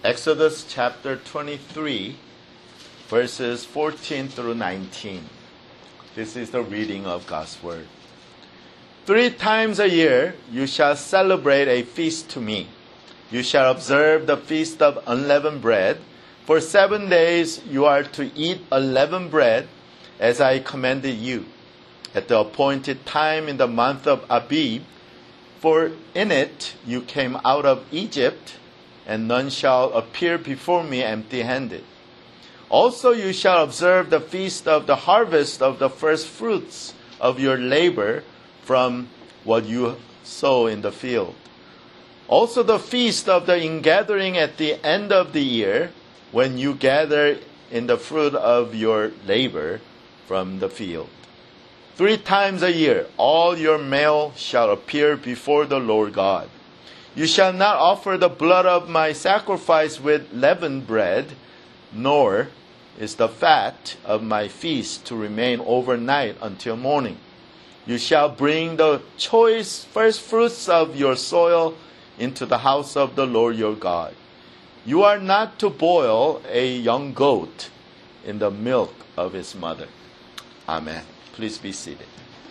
Exodus chapter 23, verses 14 through 19. This is the reading of God's Word. 3 times a year you shall celebrate a feast to me. You shall observe the feast of unleavened bread. For 7 days you are to eat unleavened bread, as I commanded you, at the appointed time in the month of Abib. For in it you came out of Egypt, and none shall appear before me empty-handed. Also you shall observe the feast of the harvest of the first fruits of your labor from what you sow in the field. Also the feast of the ingathering at the end of the year, when you gather in the fruit of your labor from the field. 3 times a year all your male shall appear before the Lord God. You shall not offer the blood of my sacrifice with leavened bread, nor is the fat of my feast to remain overnight until morning. You shall bring the choice first fruits of your soil into the house of the Lord your God. You are not to boil a young goat in the milk of its mother. Amen. Please be seated.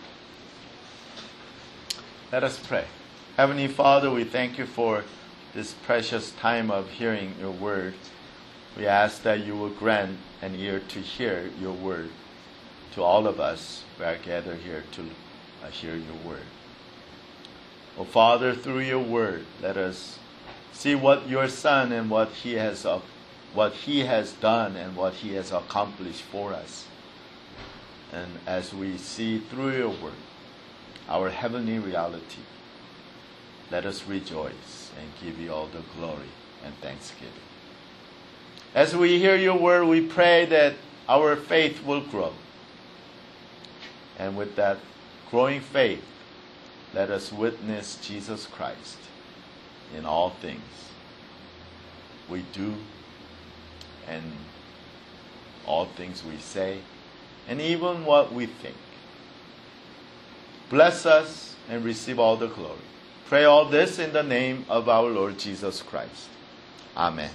Let us pray. Heavenly Father, we thank you for this precious time of hearing your word. We ask that you will grant an ear to hear your word to all of us who are gathered here to hear your word. Oh Father, through your word, let us see what your Son and what he has done and what he has accomplished for us. And as we see through your word, our heavenly reality, let us rejoice and give you all the glory and thanksgiving. As we hear your word, we pray that our faith will grow. And with that growing faith, let us witness Jesus Christ in all things we do and all things we say, and even what we think. Bless us and receive all the glory. Pray all this in the name of our Lord Jesus Christ. Amen.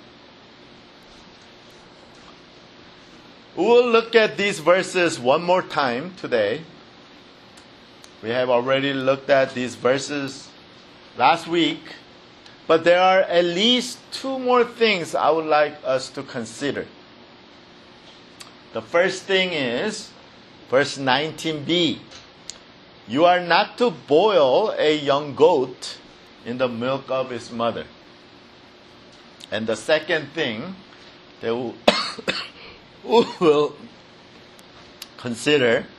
We will look at these verses one more time today. We have already looked at these verses last week, but there are at least 2 more things I would like us to consider. The first thing is verse 19b. You are not to boil a young goat in the milk of its mother. And the second thing that we will consider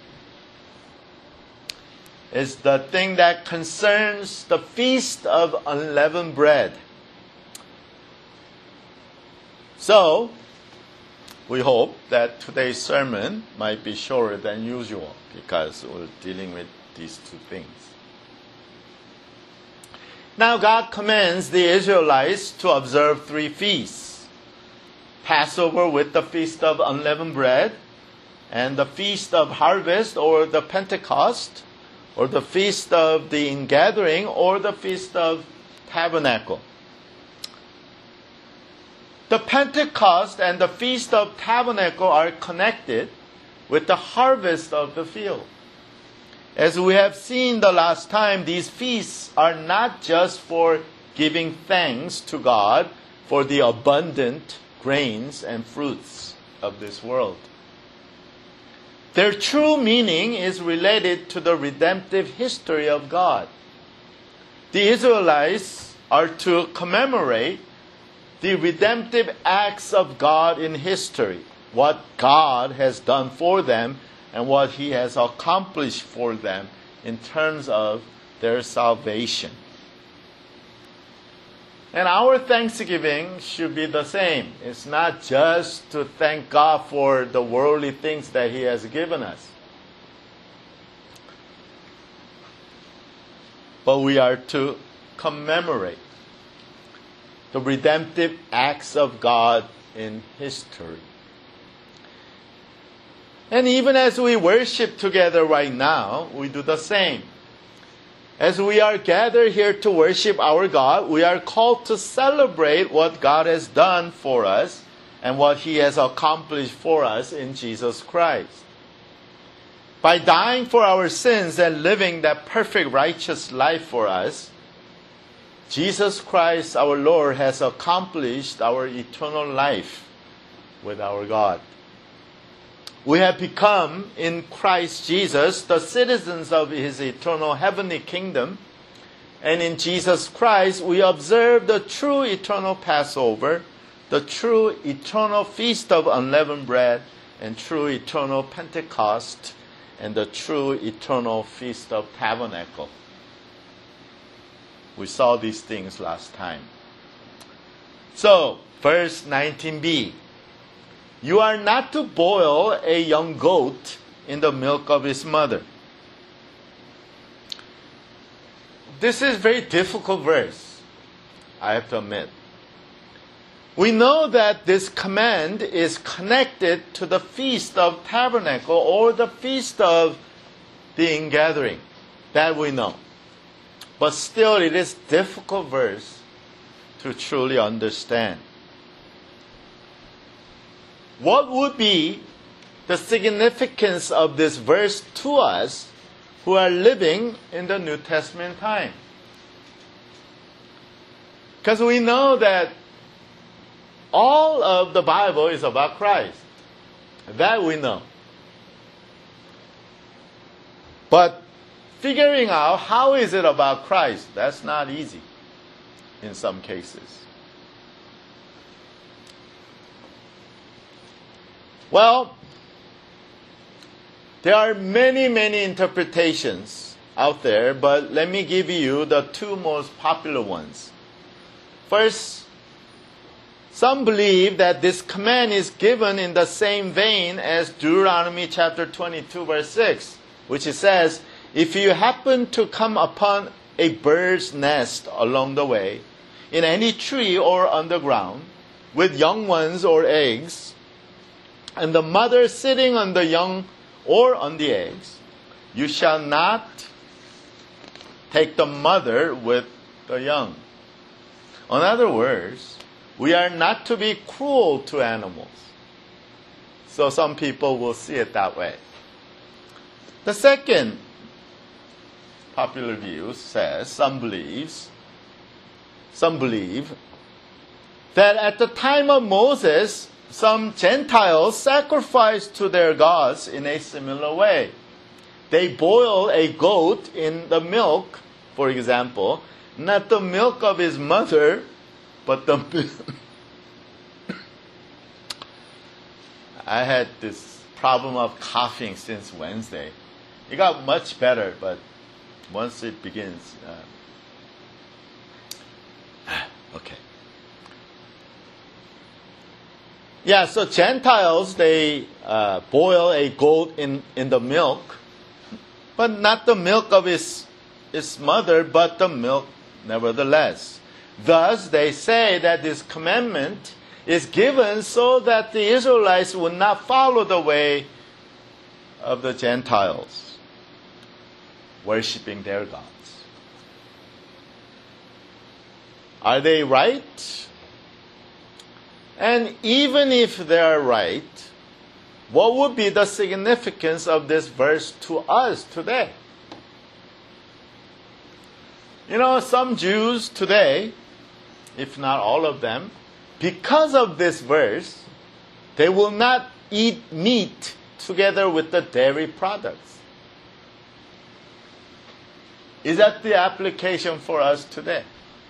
is the thing that concerns the feast of unleavened bread. So, we hope that today's sermon might be shorter than usual because we're dealing with these 2 things. Now God commands the Israelites to observe 3 feasts. Passover with the Feast of Unleavened Bread, and the Feast of Harvest or the Pentecost, or the Feast of the Ingathering, or the Feast of Tabernacle. The Pentecost and the Feast of Tabernacle are connected with the harvest of the field. As we have seen the last time, these feasts are not just for giving thanks to God for the abundant grains and fruits of this world. Their true meaning is related to the redemptive history of God. The Israelites are to commemorate the redemptive acts of God in history, what God has done for them and what he has accomplished for them in terms of their salvation. And our thanksgiving should be the same. It's not just to thank God for the worldly things that he has given us, but we are to commemorate the redemptive acts of God in history. And even as we worship together right now, we do the same. As we are gathered here to worship our God, we are called to celebrate what God has done for us and what He has accomplished for us in Jesus Christ. By dying for our sins and living that perfect righteous life for us, Jesus Christ our Lord has accomplished our eternal life with our God. We have become, in Christ Jesus, the citizens of His eternal heavenly kingdom. And in Jesus Christ, we observe the true eternal Passover, the true eternal Feast of Unleavened Bread, and true eternal Pentecost, and the true eternal Feast of Tabernacle. We saw these things last time. So, verse 19b. You are not to boil a young goat in the milk of its mother. This is a very difficult verse, I have to admit. We know that this command is connected to the Feast of Tabernacle or the Feast of the Ingathering. That we know. But still, it is a difficult verse to truly understand. What would be the significance of this verse to us who are living in the New Testament time? Because we know that all of the Bible is about Christ. That we know. But figuring out how is it about Christ, that's not easy in some cases. Well, there are many interpretations out there, but let me give you the two most popular ones. First, some believe that this command is given in the same vein as Deuteronomy chapter 22 verse 6, which it says, if you happen to come upon a bird's nest along the way, in any tree or on the ground, with young ones or eggs, and the mother sitting on the young or on the eggs, you shall not take the mother with the young. In other words, we are not to be cruel to animals. So some people will see it that way. The second popular view says, some believe that at the time of Moses, some Gentiles sacrificed to their gods in a similar way. They boil a goat in the milk, for example, not the milk of his mother, but the I had this problem of coughing since Wednesday. It got much better, but once it begins, okay. Yeah, so Gentiles, they boil a goat in the milk, but not the milk of its mother, but the milk nevertheless. Thus, they say that this commandment is given so that the Israelites would not follow the way of the Gentiles, worshiping their gods. Are they right? And even if they are right, what would be the significance of this verse to us today? You know, some Jews today, if not all of them, because of this verse, they will not eat meat together with the dairy products. Is that the application for us today?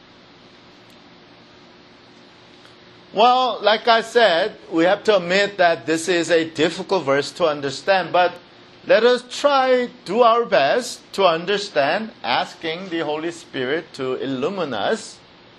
Well, like I said, we have to admit that this is a difficult verse to understand, but let us try, do our best to understand, asking the Holy Spirit to illumine us.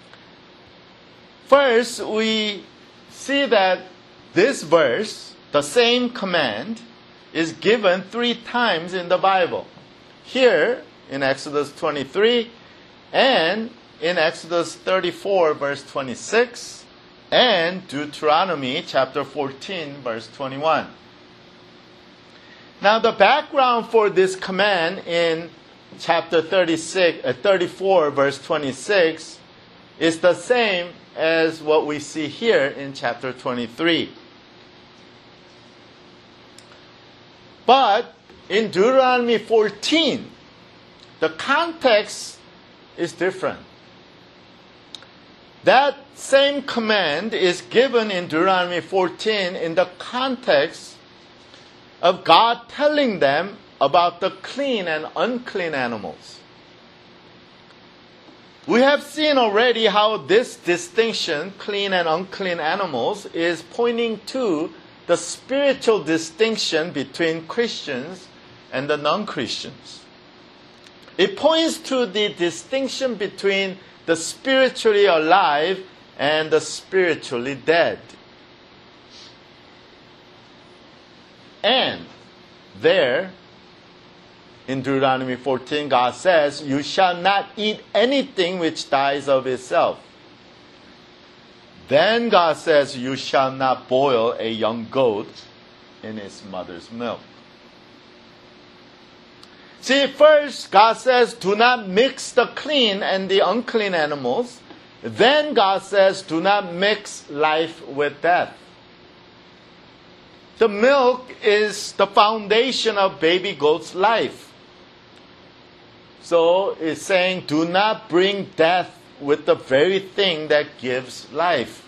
First, we see that this verse, the same command, is given 3 times in the Bible. Here, in Exodus 23, and in Exodus 34, verse 26, and Deuteronomy chapter 14, verse 21. Now, the background for this command in chapter 34, verse 26, is the same as what we see here in chapter 23. But in Deuteronomy 14, the context is different. That same command is given in Deuteronomy 14 in the context of God telling them about the clean and unclean animals. We have seen already how this distinction, clean and unclean animals, is pointing to the spiritual distinction between Christians and the non-Christians. It points to the distinction between the spiritually alive and the spiritually dead. And there, in Deuteronomy 14, God says, "You shall not eat anything which dies of itself." Then God says, "You shall not boil a young goat in its mother's milk." See, first God says, do not mix the clean and the unclean animals. Then God says, do not mix life with death. The milk is the foundation of baby goat's life. So it's saying, do not bring death with the very thing that gives life.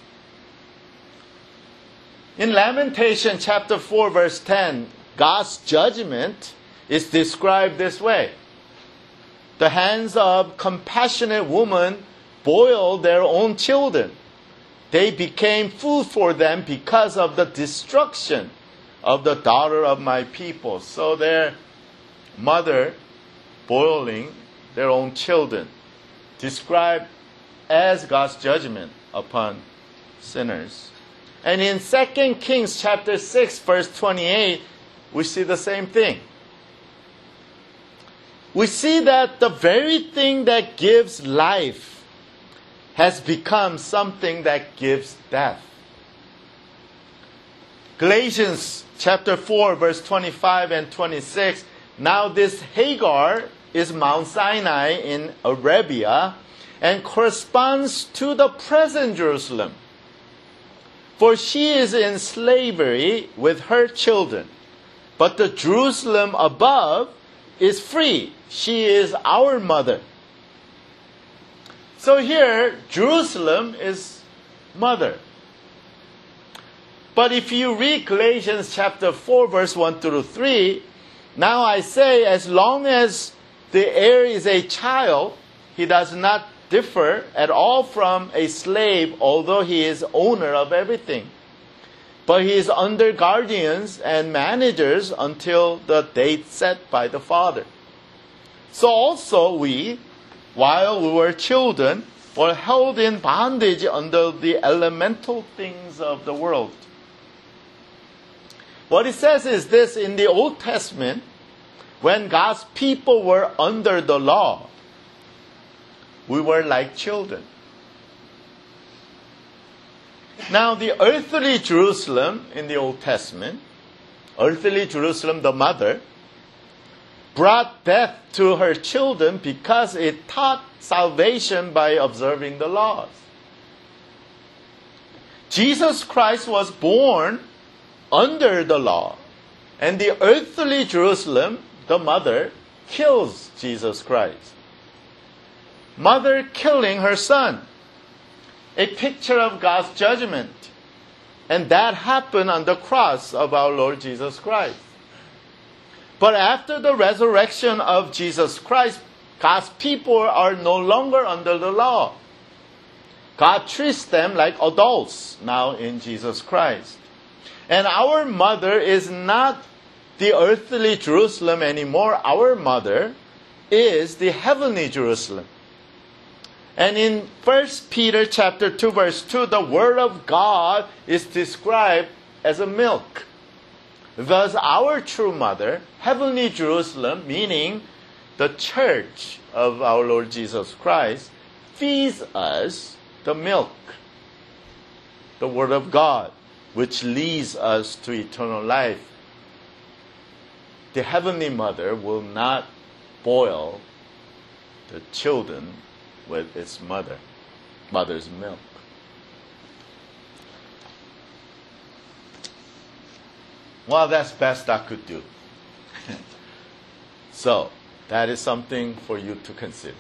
In Lamentation chapter 4, verse 10, God's judgment is described this way. The hands of compassionate women boiled their own children. They became food for them because of the destruction of the daughter of my people. So their mother boiling their own children, described as God's judgment upon sinners. And in 2 Kings chapter 6, verse 28, we see the same thing. We see that the very thing that gives life has become something that gives death. Galatians chapter 4, verse 25 and 26. Now this Hagar is Mount Sinai in Arabia and corresponds to the present Jerusalem. For she is in slavery with her children. But the Jerusalem above is free. She is our mother. So here, Jerusalem is mother. But if you read Galatians chapter 4, verse 1 through 3, now I say, as long as the heir is a child, he does not differ at all from a slave, although he is owner of everything. But he is under guardians and managers until the date set by the father. So also we, while we were children, were held in bondage under the elemental things of the world. What it says is this: in the Old Testament, when God's people were under the law, we were like children. Now, the earthly Jerusalem in the Old Testament, earthly Jerusalem, the mother, brought death to her children because it taught salvation by observing the laws. Jesus Christ was born under the law, and the earthly Jerusalem, the mother, kills Jesus Christ. Mother killing her son. A picture of God's judgment. And that happened on the cross of our Lord Jesus Christ. But after the resurrection of Jesus Christ, God's people are no longer under the law. God treats them like adults now in Jesus Christ. And our mother is not the earthly Jerusalem anymore. Our mother is the heavenly Jerusalem. And in 1 Peter chapter 2, verse 2, the Word of God is described as a milk. Thus, our true mother, heavenly Jerusalem, meaning the church of our Lord Jesus Christ, feeds us the milk, the Word of God, which leads us to eternal life. The heavenly mother will not boil the children with its mother's milk. Well, that's best I could do. So, that is something for you to consider.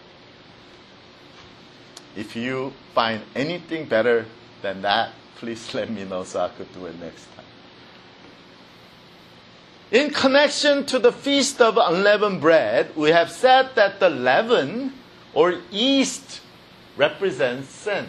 If you find anything better than that, please let me know so I could do it next time. In connection to the Feast of Unleavened Bread, we have said that the leaven or yeast represents sin.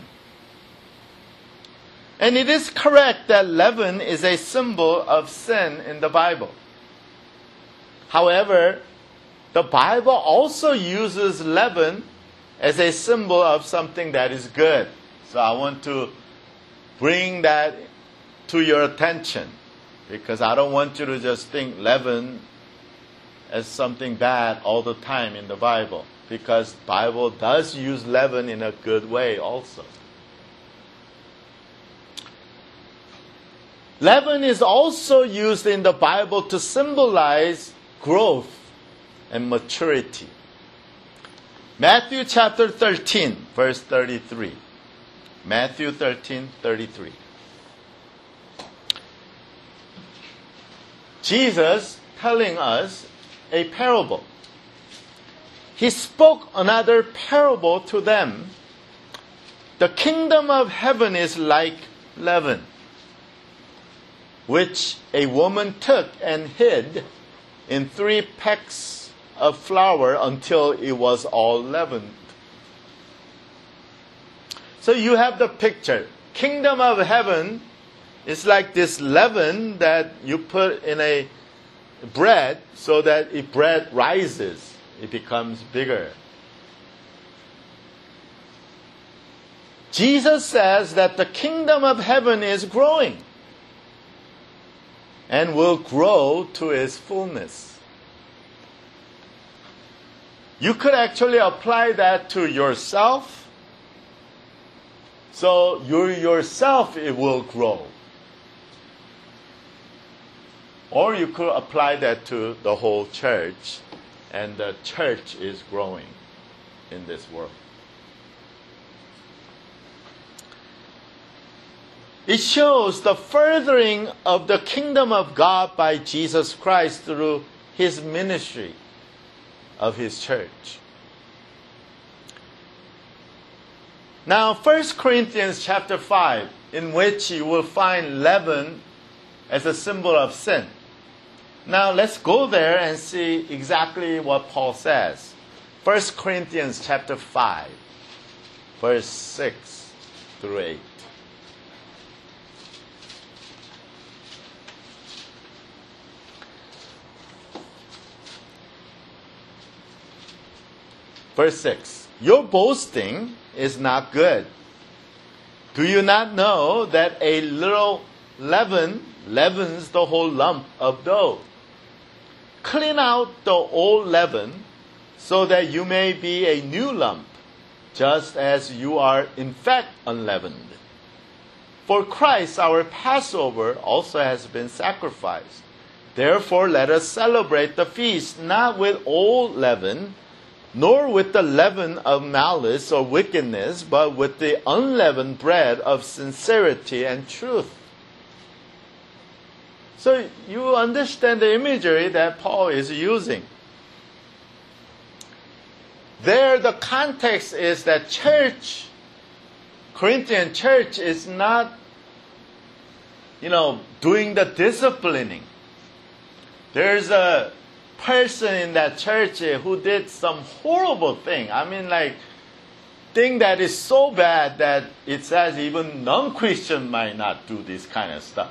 And it is correct that leaven is a symbol of sin in the Bible. However, the Bible also uses leaven as a symbol of something that is good. So I want to bring that to your attention, because I don't want you to just think leaven as something bad all the time in the Bible, because the Bible does use leaven in a good way also. Leaven is also used in the Bible to symbolize growth and maturity. Matthew chapter 13, verse 33. Matthew 13:33. Jesus telling us a parable. He spoke another parable to them. The kingdom of heaven is like leaven, which a woman took and hid in 3 pecks of flour until it was all leavened. So you have the picture. Kingdom of heaven is like this leaven that you put in a bread so that if bread rises, it becomes bigger. Jesus says that the kingdom of heaven is growing and will grow to its fullness. You could actually apply that to yourself. So you yourself, it will grow. Or you could apply that to the whole church, and the church is growing in this world. It shows the furthering of the kingdom of God by Jesus Christ through His ministry of His church. Now, 1 Corinthians chapter 5, in which you will find leaven as a symbol of sin. Now, let's go there and see exactly what Paul says. 1 Corinthians chapter 5, verse 6 through 8. Verse 6. Your boasting is not good. Do you not know that a little leaven leavens the whole lump of dough? Clean out the old leaven so that you may be a new lump, just as you are in fact unleavened. For Christ, our Passover, also has been sacrificed. Therefore, let us celebrate the feast not with old leaven, nor with the leaven of malice or wickedness, but with the unleavened bread of sincerity and truth. So you understand the imagery that Paul is using. There, the context is that church, Corinthian church, is not, doing the disciplining. There's a person in that church who did some horrible thing. Thing that is so bad that it says even non-Christian might not do this kind of stuff.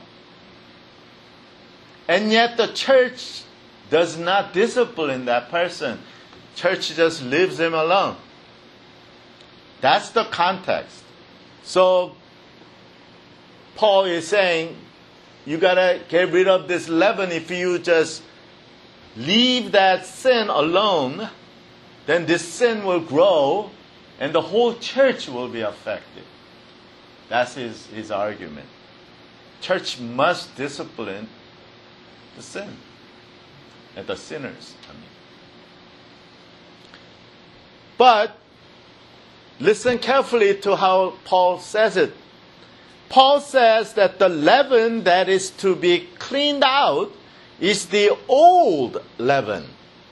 And yet the church does not discipline that person. Church just leaves him alone. That's the context. So Paul is saying, you gotta get rid of this leaven. If you just leave that sin alone, then this sin will grow and the whole church will be affected. That's his argument. Church must discipline the sin and the sinners. But listen carefully to how Paul says it. Paul says that the leaven that is to be cleaned out is the old leaven,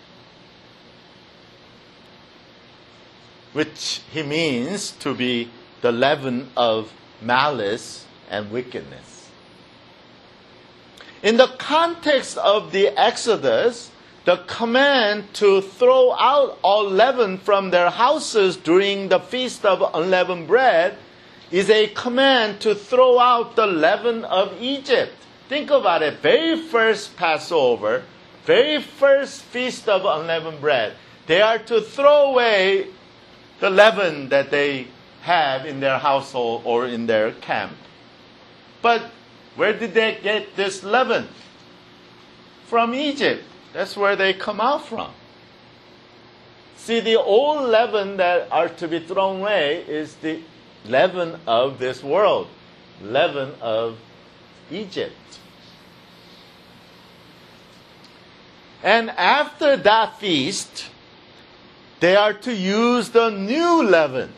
which he means to be the leaven of malice and wickedness. In the context of the Exodus, the command to throw out all leaven from their houses during the Feast of Unleavened Bread is a command to throw out the leaven of Egypt. Think about it. Very first Passover, very first Feast of Unleavened Bread, they are to throw away the leaven that they have in their household or in their camp. But where did they get this leaven? From Egypt. That's where they come out from. See, the old leaven that are to be thrown away is the leaven of this world, leaven of Egypt. And after that feast, they are to use the new leaven.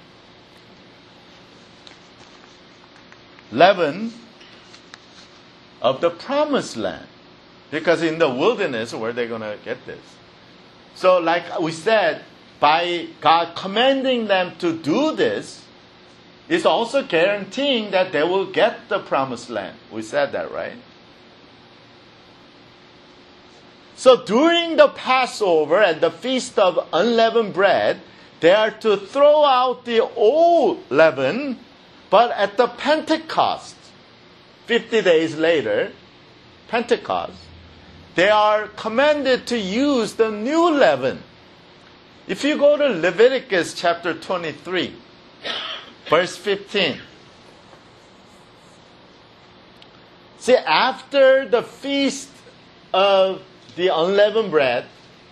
Leaven of the promised land. Because in the wilderness, where are they going to get this? So like we said, by God commanding them to do this, it's also guaranteeing that they will get the promised land. We said that, right? So during the Passover and the Feast of Unleavened Bread, they are to throw out the old leaven, but at the Pentecost, 50 days later, Pentecost, they are commanded to use the new leaven. If you go to Leviticus chapter 23, verse 15. See, after the feast of the unleavened bread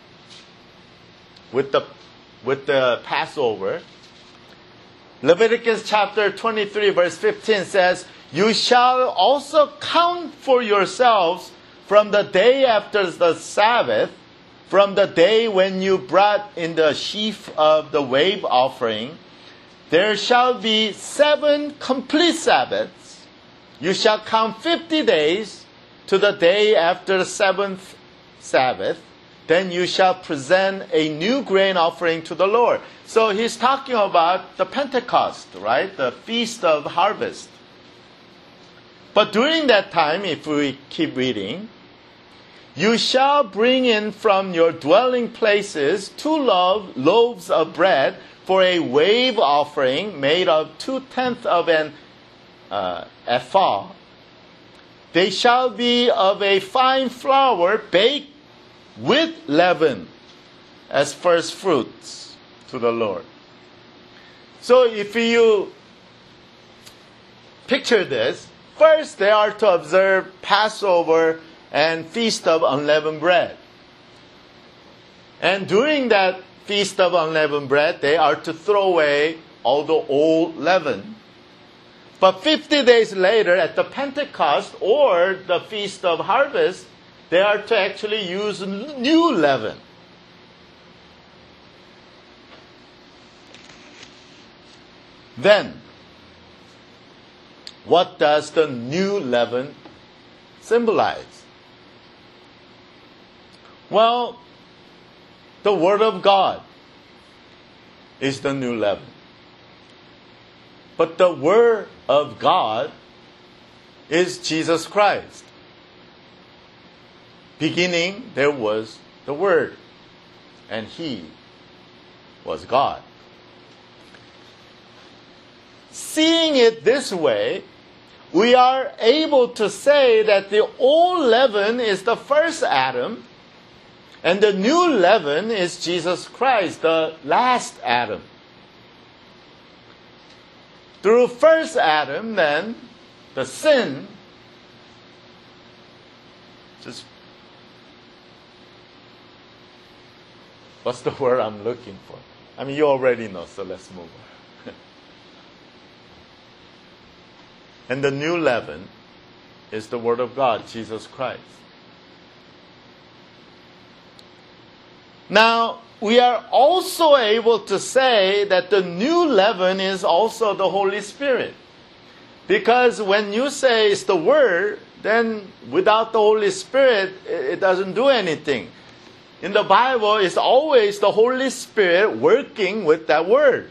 with the Passover, Leviticus chapter 23, verse 15 says, "You shall also count for yourselves from the day after the Sabbath, from the day when you brought in the sheaf of the wave offering, there shall be 7 complete Sabbaths. You shall count 50 days to the day after the 7th Sabbath. Then you shall present a new grain offering to the Lord." So he's talking about the Pentecost, right? The Feast of Harvest. But during that time, if we keep reading, "You shall bring in from your dwelling places 2 loaves of bread for a wave offering made of 2/10 of an ephah. They shall be of a fine flour baked with leaven as first fruits to the Lord." So if you picture this, first they are to observe Passover and Feast of Unleavened Bread. And during that Feast of Unleavened Bread, they are to throw away all the old leaven. But 50 days later, at the Pentecost or the Feast of Harvest, they are to actually use new leaven. Then, what does the new leaven symbolize? Well, the Word of God is the new leaven. But the Word of God is Jesus Christ. Beginning, there was the Word, and He was God. Seeing it this way, we are able to say that the old leaven is the first Adam, and the new leaven is Jesus Christ, the last Adam. Through first Adam, then, the sin just... What's the word I'm looking for? I mean, you already know, so let's move on. And the new leaven is the Word of God, Jesus Christ. Now, we are also able to say that the new leaven is also the Holy Spirit. Because when you say it's the Word, then without the Holy Spirit, it doesn't do anything. In the Bible, it's always the Holy Spirit working with that Word.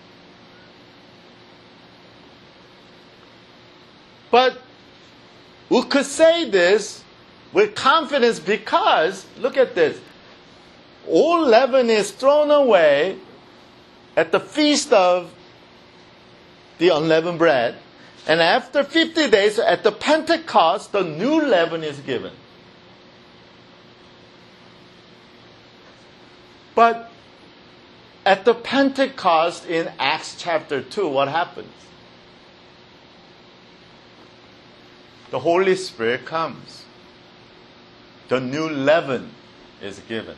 But we could say this with confidence because, look at this, all leaven is thrown away at the feast of the unleavened bread. And after 50 days, at the Pentecost, the new leaven is given. But at the Pentecost in Acts chapter 2, what happens? The Holy Spirit comes. The new leaven is given.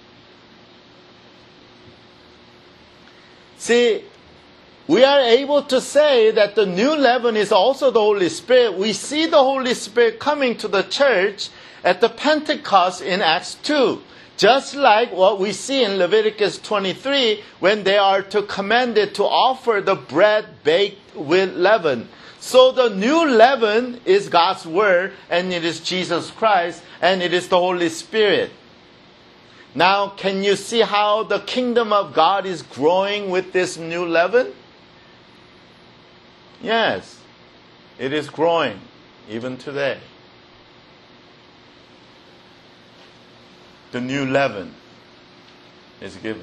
See, we are able to say that the new leaven is also the Holy Spirit. We see the Holy Spirit coming to the church at the Pentecost in Acts 2. Just like what we see in Leviticus 23 when they are commanded to offer the bread baked with leaven. So the new leaven is God's Word, and it is Jesus Christ, and it is the Holy Spirit. Now, can you see how the kingdom of God is growing with this new leaven? Yes, it is growing even today. The new leaven is given.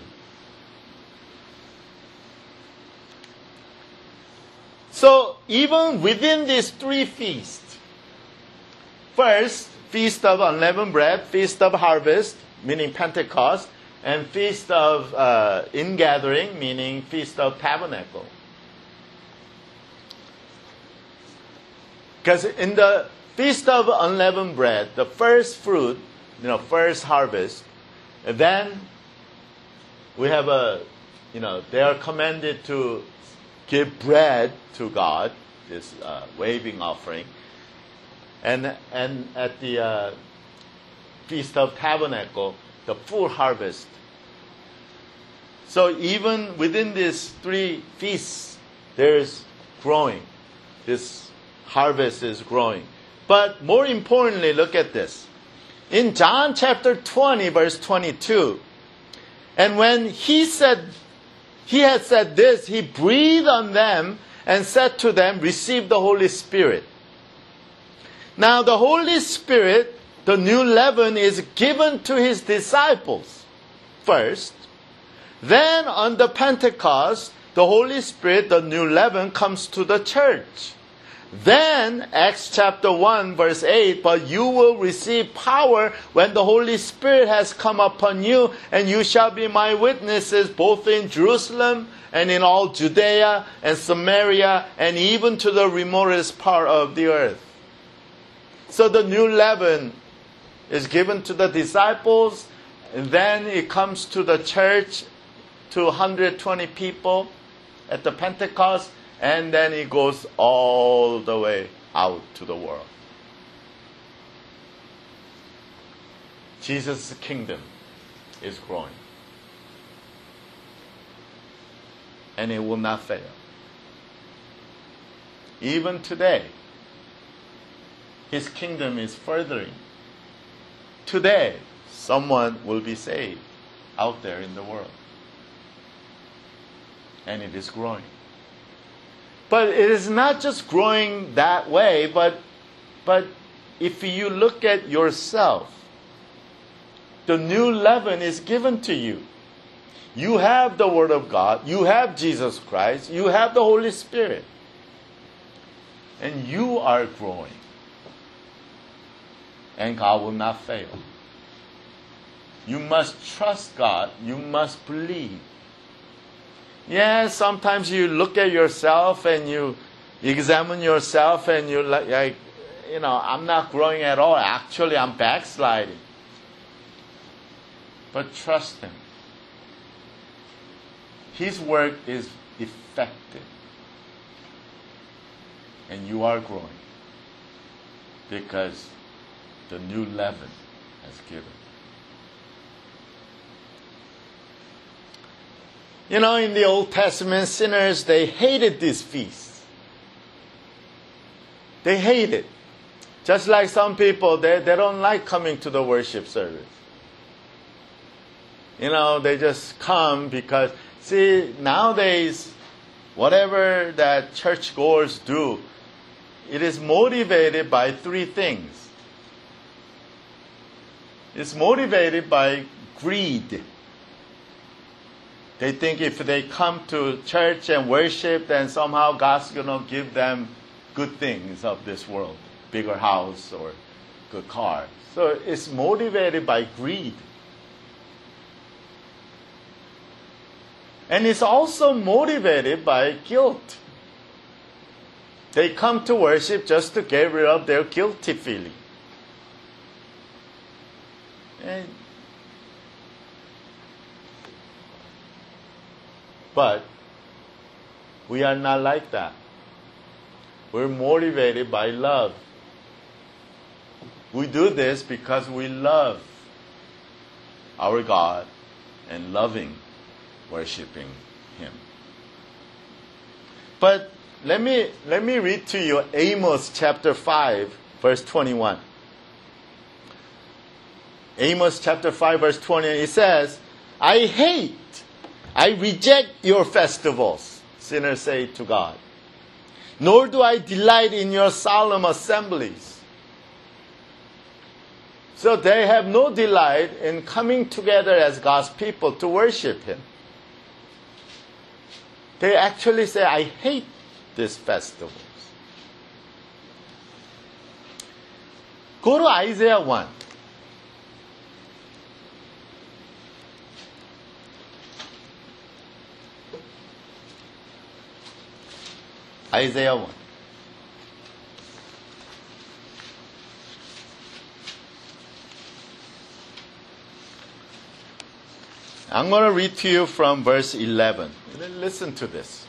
So, even within these three feasts, first, Feast of Unleavened Bread, Feast of Harvest, meaning Pentecost, and Feast of Ingathering, meaning Feast of Tabernacle. Because in the Feast of Unleavened Bread, the first fruit, first harvest, and then we have they are commanded to give bread to God, this waving offering, and at the Feast of Tabernacle, the full harvest. So even within these three feasts, there's growing. This harvest is growing. But more importantly, look at this. In John chapter 20, verse 22, and when he had said this, he breathed on them and said to them, receive the Holy Spirit. Now the Holy Spirit, the new leaven, is given to his disciples first. Then on the Pentecost, the Holy Spirit, the new leaven, comes to the church. Then, Acts chapter 1, verse 8, but you will receive power when the Holy Spirit has come upon you, and you shall be my witnesses both in Jerusalem and in all Judea and Samaria and even to the remotest part of the earth. So the new leaven is given to the disciples, and then it comes to the church, to 120 people at the Pentecost, and then it goes all the way out to the world. Jesus' kingdom is growing. And it will not fail. Even today, his kingdom is furthering. Today, someone will be saved out there in the world. And it is growing. But it is not just growing that way, but if you look at yourself, the new leaven is given to you. You have the Word of God, you have Jesus Christ, you have the Holy Spirit. And you are growing. And God will not fail. You must trust God, you must believe. Yes, sometimes you look at yourself and you examine yourself and you're like, I'm not growing at all. Actually, I'm backsliding. But trust Him. His work is effective. And you are growing. Because the new leaven has given. You know, in the Old Testament, sinners, they hated these feasts. They hate it. Just like some people, they don't like coming to the worship service. You know, they just come because, see, nowadays, whatever that churchgoers do, it is motivated by three things. It's motivated by greed. They think if they come to church and worship, then somehow God's going to give them good things of this world. Bigger house or good car. So it's motivated by greed. And it's also motivated by guilt. They come to worship just to get rid of their guilty feeling. But we are not like that. We're motivated by love. We do this because we love our God and loving, worshiping Him. But let me read to you Amos chapter 5, verse 21. Amos chapter 5, verse 20, it says, I reject your festivals, sinners say to God. Nor do I delight in your solemn assemblies. So they have no delight in coming together as God's people to worship Him. They actually say, I hate these festivals. Go to Isaiah 1. Isaiah 1. I'm going to read to you from verse 11. Listen to this.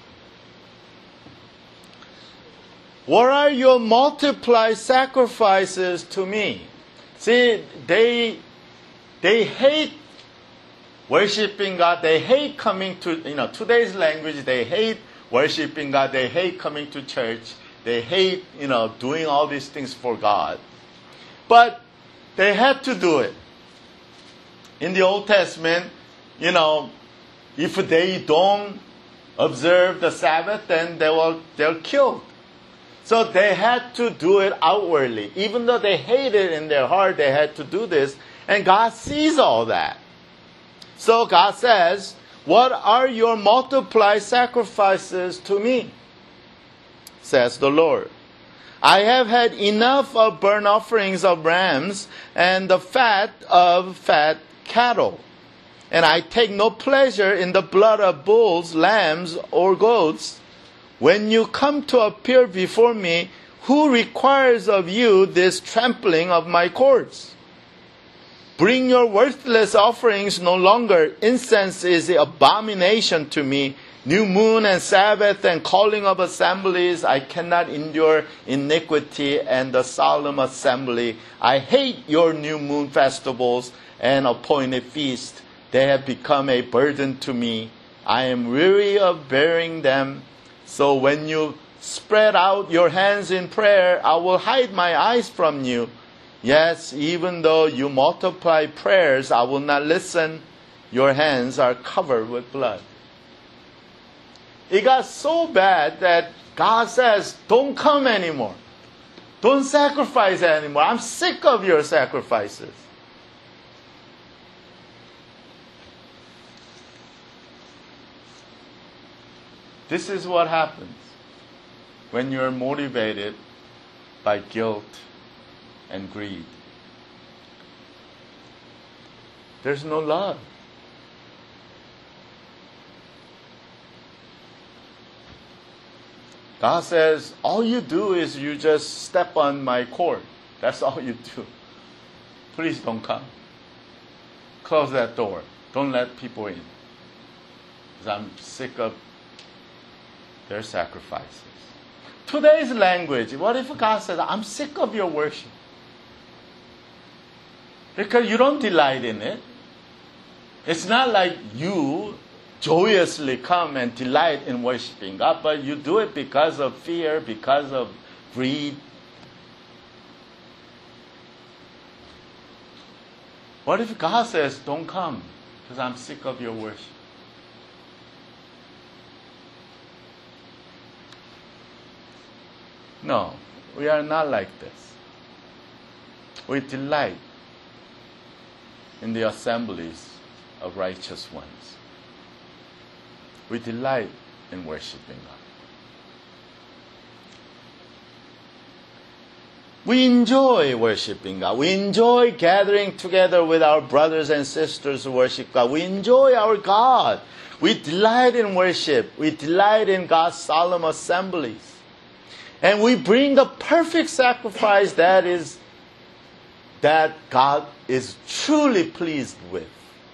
What are your multiplied sacrifices to me? See, they hate worshiping God. They hate coming to, today's language, they hate worshiping God. They hate coming to church. They hate, doing all these things for God. But they had to do it. In the Old Testament, if they don't observe the Sabbath, then they're killed. So they had to do it outwardly. Even though they hated it in their heart, they had to do this. And God sees all that. So God says, what are your multiplied sacrifices to me? Says the Lord. I have had enough of burnt offerings of rams and the fat of fat cattle. And I take no pleasure in the blood of bulls, lambs, or goats. When you come to appear before me, who requires of you this trampling of my courts? Bring your worthless offerings no longer. Incense is the abomination to me. New moon and Sabbath and calling of assemblies. I cannot endure iniquity and the solemn assembly. I hate your new moon festivals and appointed feasts. They have become a burden to me. I am weary of bearing them. So when you spread out your hands in prayer, I will hide my eyes from you. Yes, even though you multiply prayers, I will not listen. Your hands are covered with blood. It got so bad that God says, don't come anymore. Don't sacrifice anymore. I'm sick of your sacrifices. This is what happens when you're motivated by guilt and greed. There's no love. God says, all you do is you just step on my court. That's all you do. Please don't come. Close that door. Don't let people in. Because I'm sick of their sacrifices. Today's language, what if God says, I'm sick of your worship? Because you don't delight in it. It's not like you joyously come and delight in worshiping God, but you do it because of fear, because of greed. What if God says, don't come because I'm sick of your worship? No, we are not like this. We delight in the assemblies of righteous ones. We delight in worshiping God. We enjoy worshiping God. We enjoy gathering together with our brothers and sisters to worship God. We enjoy our God. We delight in worship. We delight in God's solemn assemblies. And we bring a perfect sacrifice that God is truly pleased with.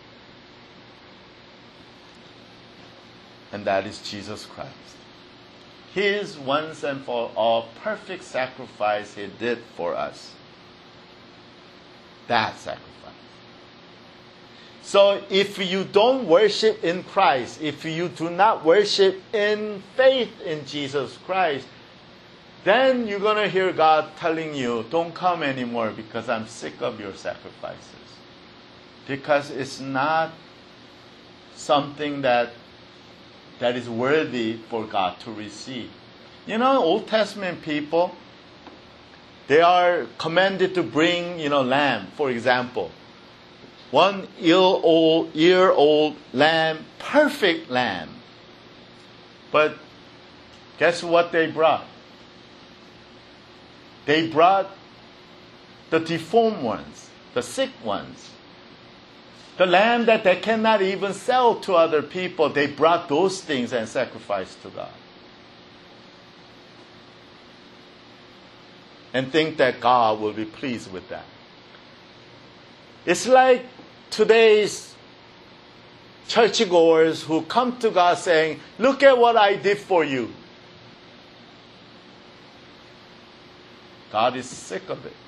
And that is Jesus Christ. His once and for all perfect sacrifice He did for us. That sacrifice. So if you don't worship in Christ, if you do not worship in faith in Jesus Christ, then you're going to hear God telling you, don't come anymore because I'm sick of your sacrifices. Because it's not something that is worthy for God to receive. You know, Old Testament people, they are commanded to bring, lamb, for example. 1 year old lamb, perfect lamb. But guess what they brought? They brought the deformed ones, the sick ones. The lamb that they cannot even sell to other people, they brought those things and sacrificed to God. And think that God will be pleased with that. It's like today's churchgoers who come to God saying, look at what I did for you. God is sick of it.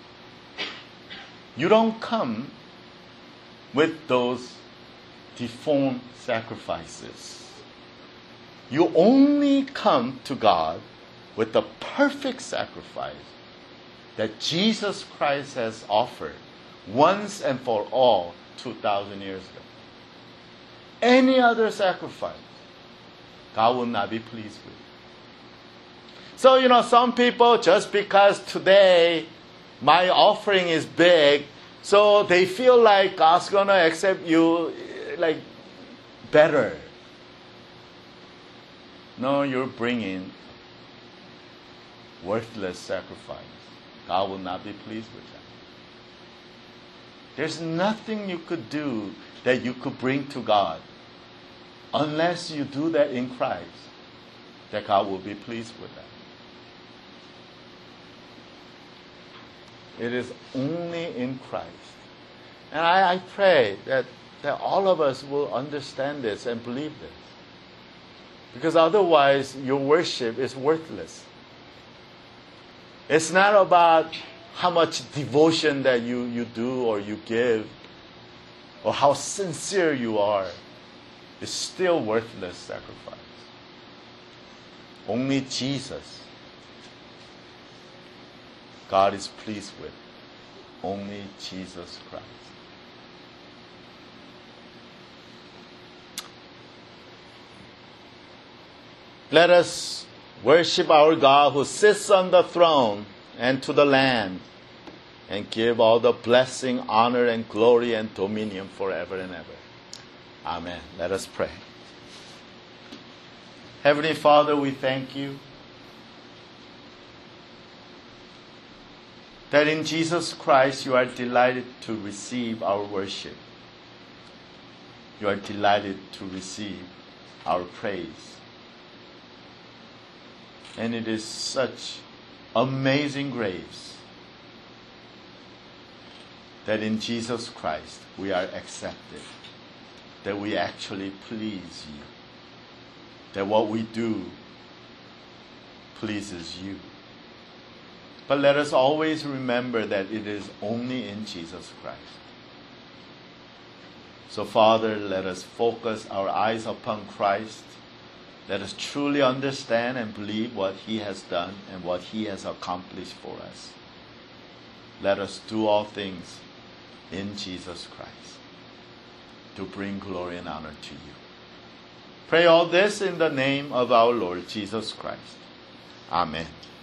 You don't come with those deformed sacrifices. You only come to God with the perfect sacrifice that Jesus Christ has offered once and for all 2,000 years ago. Any other sacrifice, God will not be pleased with. So, some people, just because today my offering is big, so they feel like God's going to accept you better. No, you're bringing worthless sacrifice. God will not be pleased with that. There's nothing you could do that you could bring to God unless you do that in Christ, that God will be pleased with that. It is only in Christ. And I pray that all of us will understand this and believe this. Because otherwise, your worship is worthless. It's not about how much devotion that you do or you give, or how sincere you are. It's still worthless sacrifice. Only Jesus God is pleased with. Only Jesus Christ. Let us worship our God who sits on the throne and to the Lamb, and give all the blessing, honor, and glory and dominion forever and ever. Amen. Let us pray. Heavenly Father, we thank you that in Jesus Christ you are delighted to receive our worship. You are delighted to receive our praise. And it is such amazing grace that in Jesus Christ we are accepted, that we actually please you, that what we do pleases you. But let us always remember that it is only in Jesus Christ. So, Father, let us focus our eyes upon Christ. Let us truly understand and believe what He has done and what He has accomplished for us. Let us do all things in Jesus Christ to bring glory and honor to You. Pray all this in the name of our Lord Jesus Christ. Amen.